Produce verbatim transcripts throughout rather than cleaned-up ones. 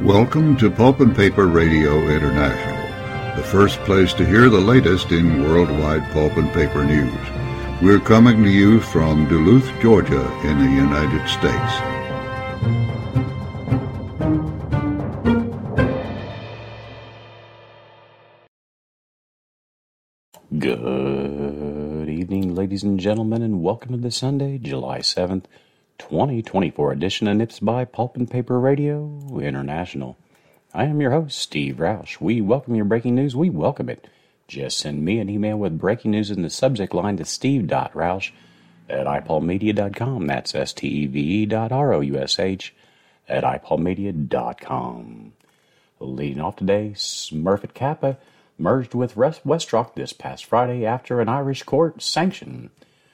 Welcome to Pulp and Paper Radio International, the first place to hear the latest in worldwide pulp and paper news. We're coming to you from Duluth, Georgia, in the United States. Good evening, ladies and gentlemen, and welcome to the Sunday, July seventh, twenty twenty-four edition of Nips by Pulp and Paper Radio International. I am your host, Steve Roush. We welcome your breaking news. We welcome it. Just send me an email with breaking news in the subject line to steve.roush at i pulp media dot com. That's S T E V E dot R O U S H at i pulp media dot com. Leading off today, Smurfit Kappa merged with Westrock this past Friday after an Irish court sanction.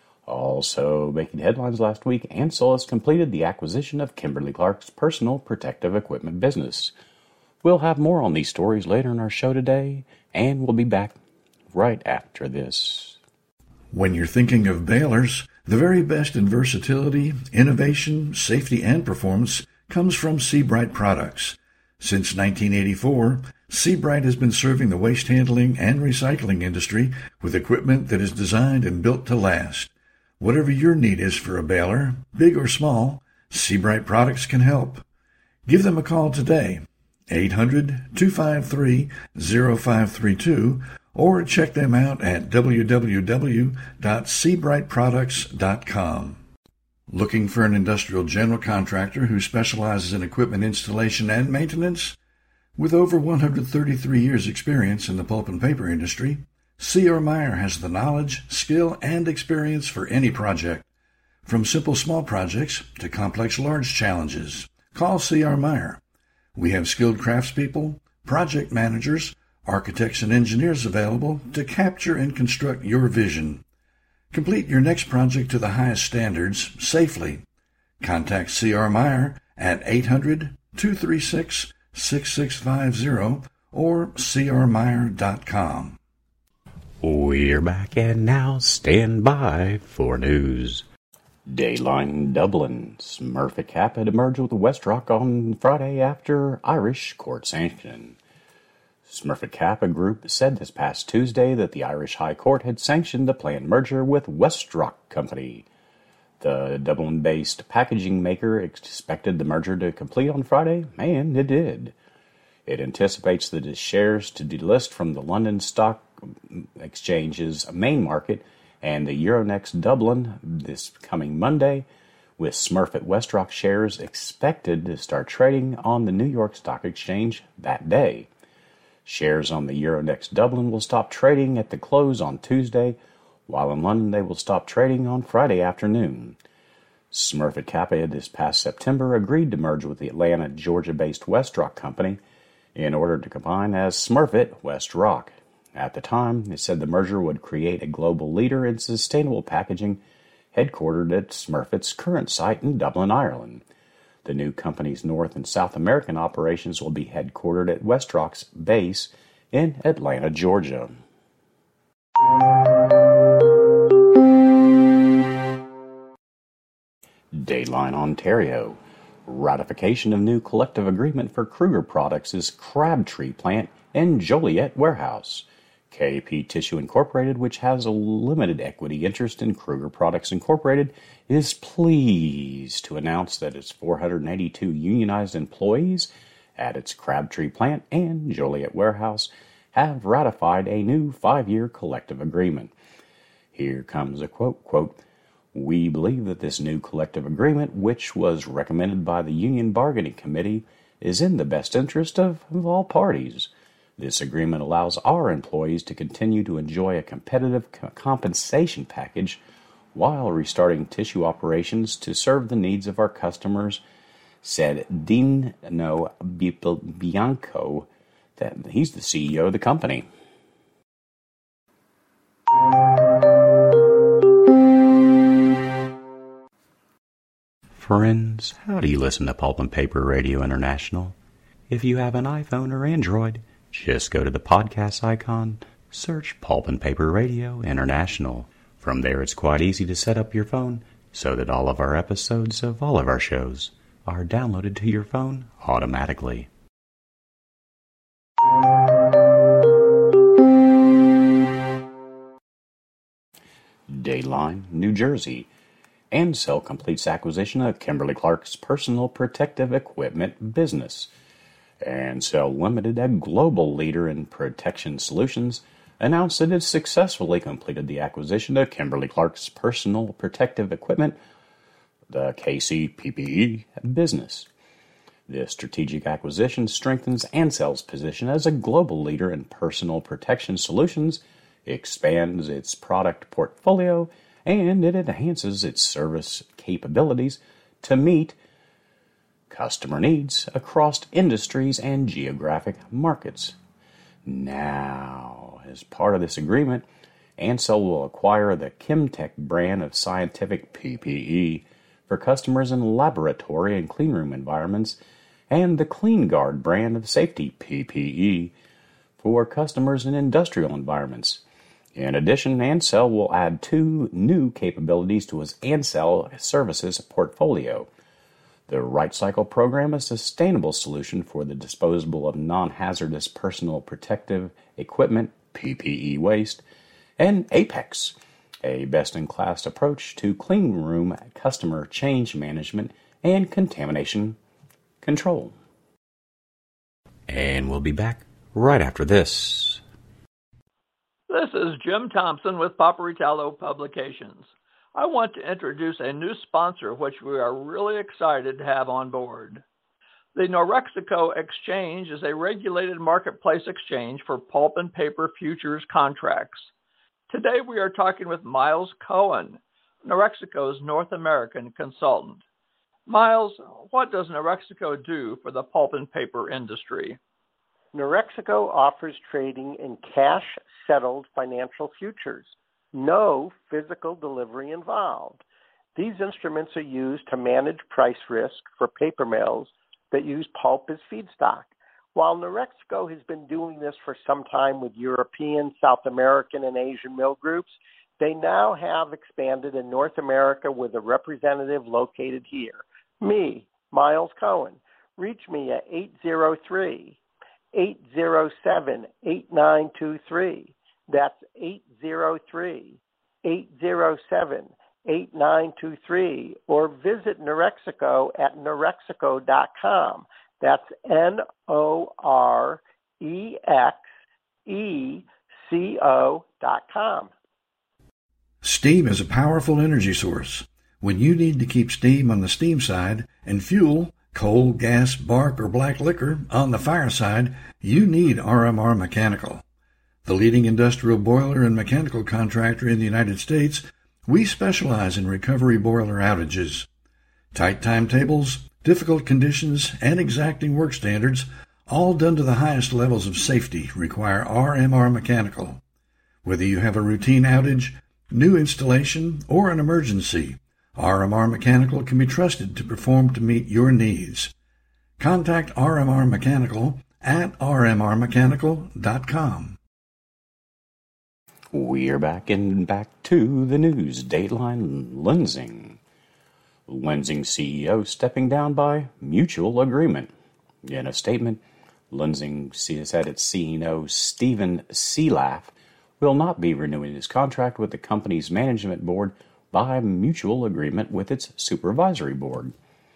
Also making headlines last week, Ansell has completed the acquisition of Kimberly-Clark's personal protective equipment business. We'll have more on these stories later in our show today, and we'll be back right after this. When you're thinking of balers, the very best in versatility, innovation, safety, and performance comes from Seabright products. Since nineteen eighty-four, Seabright has been serving the waste handling and recycling industry with equipment that is designed and built to last. Whatever your need is for a baler, big or small, Seabright products can help. Give them a call today, eight hundred, two five three, zero five three two, or check them out at w w w dot seabright products dot com. Looking for an industrial general contractor who specializes in equipment installation and maintenance? With over one hundred thirty-three years experience in the pulp and paper industry, C R. Meyer has the knowledge, skill, and experience for any project. From simple small projects to complex large challenges, call C R. Meyer. We have skilled craftspeople, project managers, architects, and engineers available to capture and construct your vision. Complete your next project to the highest standards safely. Contact C R. Meyer at eight hundred, two three six, six six five zero or c r meyer dot com. We're back, and now stand by for news. Dayline Dublin. Smurfit Kappa had merged with Westrock on Friday after Irish court sanction. Smurfit Kappa Group said this past Tuesday that the Irish High Court had sanctioned the planned merger with Westrock Company. The Dublin-based packaging maker expected the merger to complete on Friday, and it did. It anticipates that its shares to delist from the London Stock Exchange's main market and the Euronext Dublin this coming Monday, with Smurfit Westrock shares expected to start trading on the New York Stock Exchange that day. Shares on the Euronext Dublin will stop trading at the close on Tuesday, while in London they will stop trading on Friday afternoon. Smurfit Kappa this past September agreed to merge with the Atlanta, Georgia-based Westrock Company in order to combine as Smurfit Westrock. At the time, it said the merger would create a global leader in sustainable packaging headquartered at Smurfit's current site in Dublin, Ireland. The new company's North and South American operations will be headquartered at Westrock's base in Atlanta, Georgia. Dayline Ontario. Ratification of new collective agreement for Kruger Products' Crabtree plant and Joliet warehouse. K P Tissue Incorporated, which has a limited equity interest in Kruger Products Incorporated, is pleased to announce that its four hundred eighty-two unionized employees at its Crabtree plant and Joliet warehouse have ratified a new five-year collective agreement. Here comes a quote, quote, "We believe that this new collective agreement, which was recommended by the Union Bargaining Committee, is in the best interest of, of all parties. This agreement allows our employees to continue to enjoy a competitive co- compensation package while restarting tissue operations to serve the needs of our customers," said Dino Bianco. That he's the C E O of the company. Friends, how do you listen to Pulp and Paper Radio International? If you have an iPhone or Android, just go to the podcast icon, search Pulp and Paper Radio International. From there, it's quite easy to set up your phone so that all of our episodes of all of our shows are downloaded to your phone automatically. Dayline, New Jersey. Ansell completes acquisition of Kimberly-Clark's personal protective equipment business. Ansell Limited, a global leader in protection solutions, announced that it successfully completed the acquisition of Kimberly-Clark's personal protective equipment, the K C P P E business. This strategic acquisition strengthens Ansell's position as a global leader in personal protection solutions, expands its product portfolio, and it enhances its service capabilities to meet customer needs across industries and geographic markets. Now, as part of this agreement, Ansell will acquire the Kimtech brand of scientific P P E for customers in laboratory and cleanroom environments, and the KleenGuard brand of safety P P E for customers in industrial environments. In addition, Ansell will add two new capabilities to its Ansell Services portfolio. The Right Cycle program, a sustainable solution for the disposal of non-hazardous personal protective equipment, P P E waste, and Apex, a best-in-class approach to cleanroom customer change management and contamination control. And we'll be back right after this. This is Jim Thompson with Paperitalo Publications. I want to introduce a new sponsor which we are really excited to have on board. The Norexico Exchange is a regulated marketplace exchange for pulp and paper futures contracts. Today we are talking with Miles Cohen, Norexico's North American consultant. Miles, what does Norexico do for the pulp and paper industry? Norexico offers trading in cash-settled financial futures. No physical delivery involved. These instruments are used to manage price risk for paper mills that use pulp as feedstock. While Norexico has been doing this for some time with European, South American, and Asian mill groups, they now have expanded in North America with a representative located here. Me, Miles Cohen. Reach me at eight zero three, eight zero seven, eight nine two three. That's eight zero three, eight zero seven, eight nine two three, or visit Norexico at norexico dot com. That's N O R E X E C O dot com. Steam is a powerful energy source. When you need to keep steam on the steam side and fuel, coal, gas, bark, or black liquor on the fire side, you need R M R Mechanical. The leading industrial boiler and mechanical contractor in the United States, we specialize in recovery boiler outages. Tight timetables, difficult conditions, and exacting work standards, all done to the highest levels of safety, require R M R Mechanical. Whether you have a routine outage, new installation, or an emergency, R M R Mechanical can be trusted to perform to meet your needs. Contact R M R Mechanical at r m r mechanical dot com. We're back and back to the news. Dateline Lenzing. Lenzing C E O stepping down by mutual agreement. In a statement, Lenzing said its C E O Stephen Sealaff will not be renewing his contract with the company's management board by mutual agreement with its supervisory board.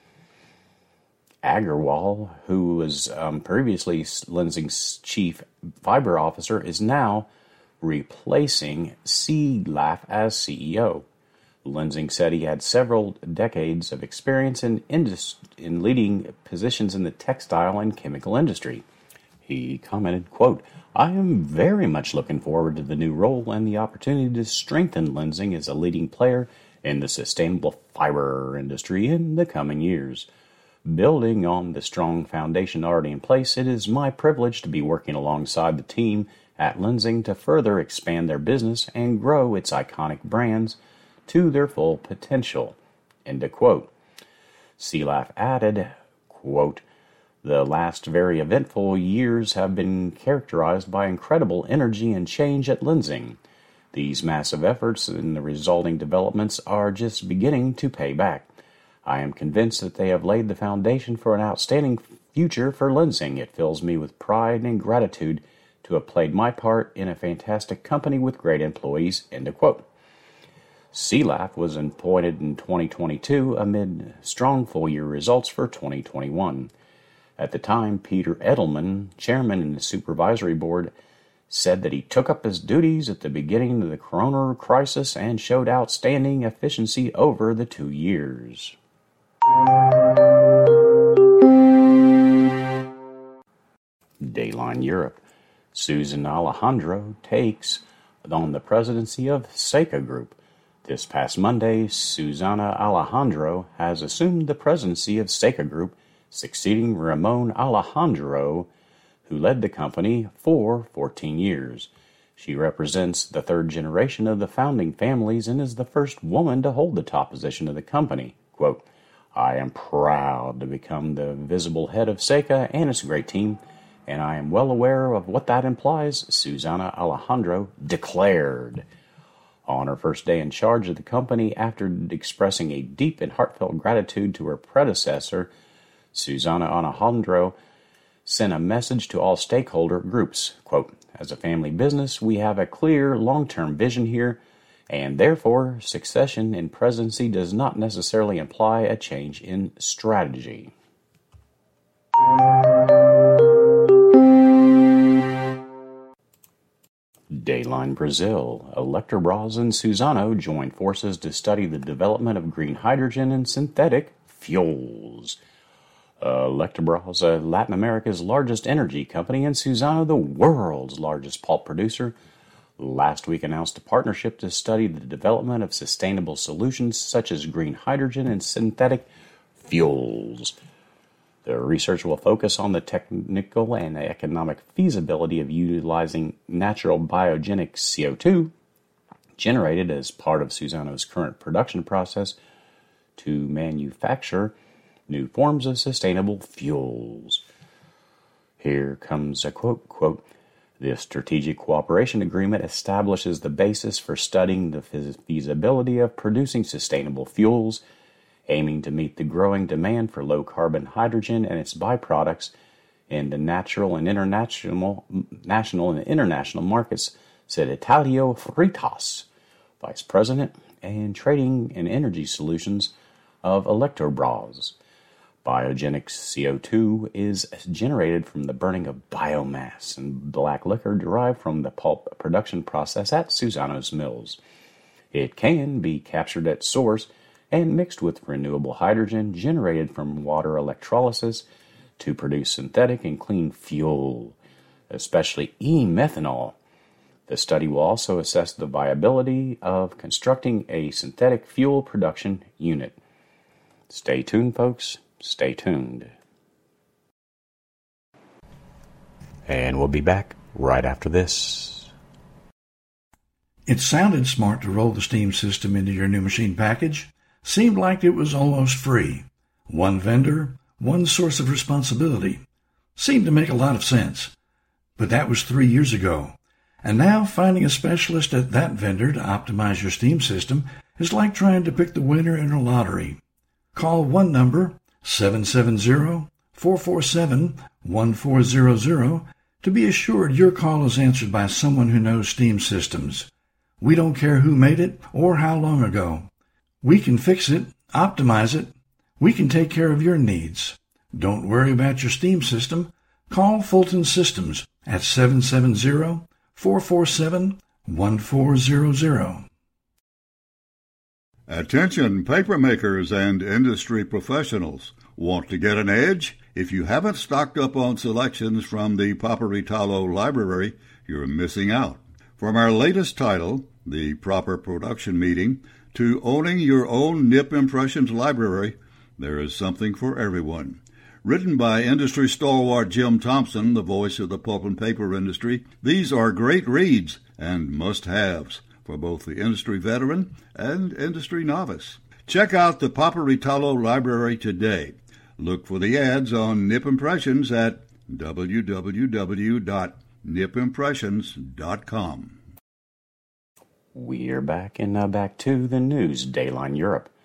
Agarwal, who was um, previously Lenzing's chief fiber officer, is now replacing Sealaff as C E O. Lenzing said he had several decades of experience in, indus- in leading positions in the textile and chemical industry. He commented, quote, "I am very much looking forward to the new role and the opportunity to strengthen Lenzing as a leading player in the sustainable fiber industry in the coming years. Building on the strong foundation already in place, it is my privilege to be working alongside the team at Lenzing to further expand their business and grow its iconic brands to their full potential." End of quote. Sealaff added, quote, "The last very eventful years have been characterized by incredible energy and change at Lenzing. These massive efforts and the resulting developments are just beginning to pay back. I am convinced that they have laid the foundation for an outstanding future for Lenzing. It fills me with pride and gratitude to have played my part in a fantastic company with great employees." End of quote. C L A F was appointed in twenty twenty-two amid strong full-year results for twenty twenty-one. At the time, Peter Edelman, chairman of the supervisory board, said that he took up his duties at the beginning of the corona crisis and showed outstanding efficiency over the two years. Dayline Europe. Susan Alejandro takes on the presidency of Seika Group. This past Monday, Susana Alejandro has assumed the presidency of Seika Group, succeeding Ramon Alejandro, who led the company for fourteen years. She represents the third generation of the founding families and is the first woman to hold the top position of the company. Quote, "I am proud to become the visible head of Seika and its great team, and I am well aware of what that implies," Susana Alejandro declared. On her first day in charge of the company, after expressing a deep and heartfelt gratitude to her predecessor, Susana Alejandro sent a message to all stakeholder groups. Quote, "As a family business, we have a clear long-term vision here, and therefore succession in presidency does not necessarily imply a change in strategy." Dayline Brazil. Electrobras and Suzano join forces to study the development of green hydrogen and synthetic fuels. Uh, Electrobras, uh, Latin America's largest energy company, and Suzano, the world's largest pulp producer, last week announced a partnership to study the development of sustainable solutions such as green hydrogen and synthetic fuels. The research will focus on the technical and economic feasibility of utilizing natural biogenic C O two generated as part of Suzano's current production process to manufacture new forms of sustainable fuels. Here comes a quote, quote, "This strategic cooperation agreement establishes the basis for studying the feasibility of producing sustainable fuels, aiming to meet the growing demand for low-carbon hydrogen and its byproducts in the natural and international national and international markets," said Italio Fritas, Vice President and Trading and Energy Solutions of Electrobras. Biogenic C O two is generated from the burning of biomass and black liquor derived from the pulp production process at Suzano's mills. It can be captured at source and mixed with renewable hydrogen generated from water electrolysis to produce synthetic and clean fuel, especially e-methanol. The study will also assess the viability of constructing a synthetic fuel production unit. Stay tuned, folks. Stay tuned. And we'll be back right after this. It sounded smart to roll the steam system into your new machine package. Seemed like it was almost free. One vendor, one source of responsibility. Seemed to make a lot of sense. But that was three years ago. And now finding a specialist at that vendor to optimize your steam system is like trying to pick the winner in a lottery. Call one number, seven seven zero, four four seven, one four zero zero, to be assured your call is answered by someone who knows steam systems. We don't care who made it or how long ago. We can fix it, optimize it. We can take care of your needs. Don't worry about your steam system. Call Fulton Systems at seven seven zero, four four seven, one four zero zero. Attention papermakers and industry professionals. Want to get an edge? If you haven't stocked up on selections from the Paperitalo Library, you're missing out. From our latest title, The Proper Production Meeting, to owning your own Nip Impressions library, there is something for everyone. Written by industry stalwart Jim Thompson, the voice of the pulp and paper industry, these are great reads and must-haves for both the industry veteran and industry novice. Check out the Paperitalo Library today. Look for the ads on Nip Impressions at w w w dot nip impressions dot com. We're back and now back to the news. Dayline Europe.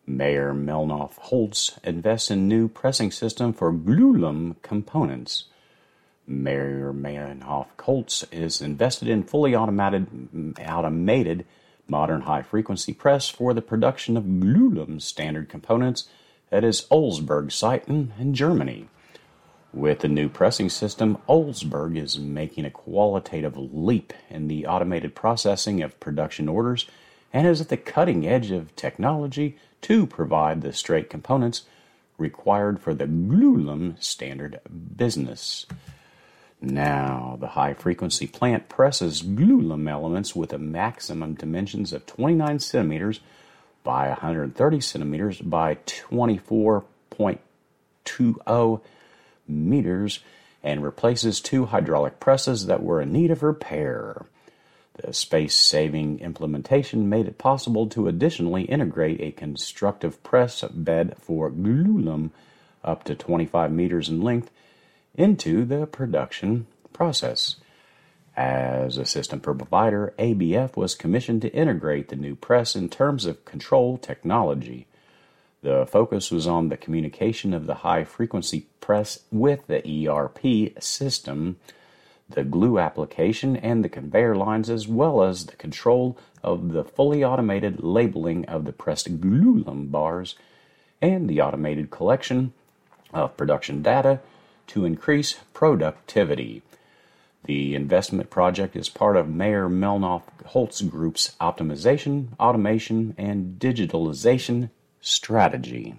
Mayer Melnoff Holtz invests in new pressing system for glulam components. Mayer Melnoff Holtz is invested in fully automated, automated modern high-frequency press for the production of glulam standard components at its Olsberg site in, in Germany. With the new pressing system, Olsberg is making a qualitative leap in the automated processing of production orders and is at the cutting edge of technology to provide the straight components required for the glulam standard business. Now, the high-frequency plant presses glulam elements with a maximum dimensions of twenty-nine centimeters by one hundred thirty centimeters by twenty-four point two zero meters and replaces two hydraulic presses that were in need of repair. The space-saving implementation made it possible to additionally integrate a constructive press bed for glulam up to twenty-five meters in length into the production process. As a system provider, A B F was commissioned to integrate the new press in terms of control technology. The focus was on the communication of the high-frequency press with the E R P system, the glue application, and the conveyor lines, as well as the control of the fully automated labeling of the pressed glulam bars and the automated collection of production data to increase productivity. The investment project is part of Mayer Melnoff Holtz Group's optimization, automation, and digitalization strategy.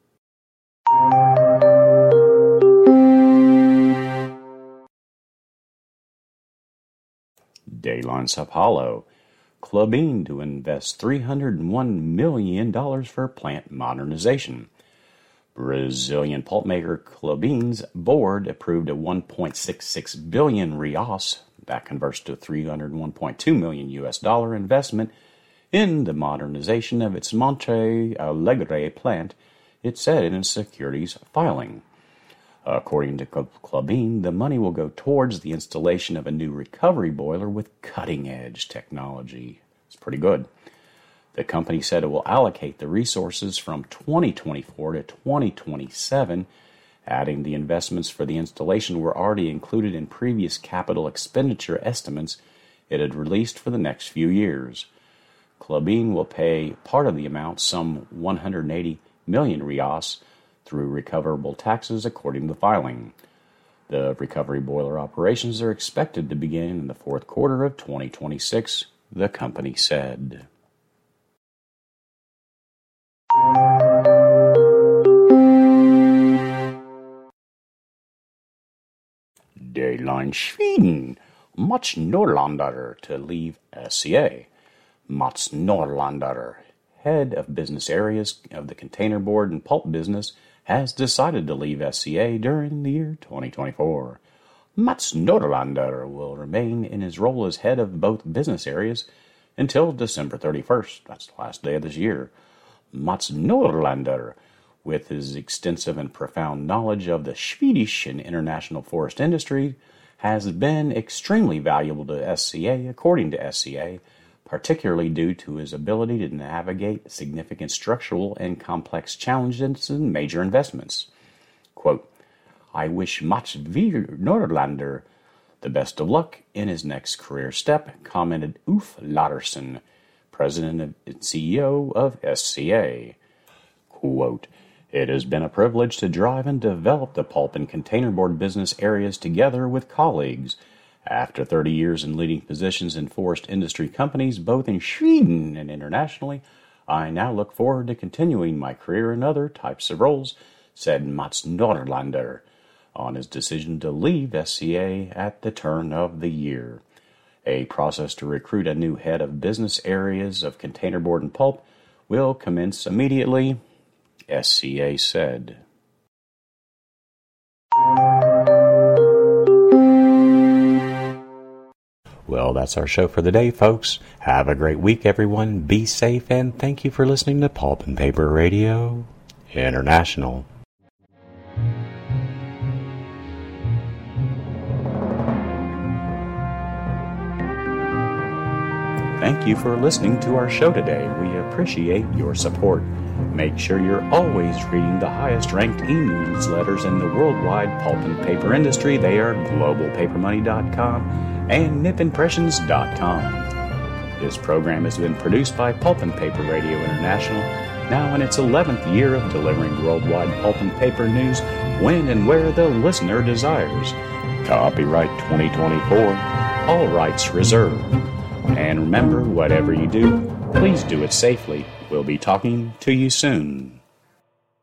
Dayline Sapalo. Klabin to invest three hundred one million dollars for plant modernization. Brazilian pulp maker Klabin's board approved a one point six six billion reais, that converts to three hundred one point two million U S dollar investment in the modernization of its Monte Alegre plant, it said in its securities filing. According to Klabin, the money will go towards the installation of a new recovery boiler with cutting-edge technology. It's pretty good. The company said it will allocate the resources from twenty twenty-four to twenty twenty-seven, adding the investments for the installation were already included in previous capital expenditure estimates it had released for the next few years. Klabin will pay part of the amount, some one hundred eighty million reais, through recoverable taxes according to the filing. The recovery boiler operations are expected to begin in the fourth quarter of twenty twenty-six, the company said. Dayline Sweden. Mats Nordlander to leave S C A. Mats Nordlander, head of business areas of the containerboard and pulp business, has decided to leave S C A during the year twenty twenty-four. Mats Nordlander will remain in his role as head of both business areas until December thirty-first. That's the last day of this year. Mats Nordlander, with his extensive and profound knowledge of the Swedish and international forest industry, has been extremely valuable to S C A, according to S C A, particularly due to his ability to navigate significant structural and complex challenges and major investments. Quote, I wish Mats Nordlander the best of luck in his next career step, commented Ulf Larsson, president and C E O of S C A. Quote, it has been a privilege to drive and develop the pulp and containerboard business areas together with colleagues. After thirty years in leading positions in forest industry companies, both in Sweden and internationally, I now look forward to continuing my career in other types of roles, said Mats Nordlander on his decision to leave S C A at the turn of the year. A process to recruit a new head of business areas of containerboard and pulp will commence immediately, S C A said. Well, that's our show for the day, folks. Have a great week, everyone. Be safe, and thank you for listening to Pulp and Paper Radio International. Thank you for listening to our show today. We appreciate your support. Make sure you're always reading the highest-ranked e-newsletters in the worldwide pulp and paper industry. They are global paper money dot com and nip impressions dot com. This program has been produced by Pulp and Paper Radio International, now in its eleventh year of delivering worldwide pulp and paper news when and where the listener desires. Copyright twenty twenty-four, all rights reserved. And remember, whatever you do, please do it safely. We'll be talking to you soon.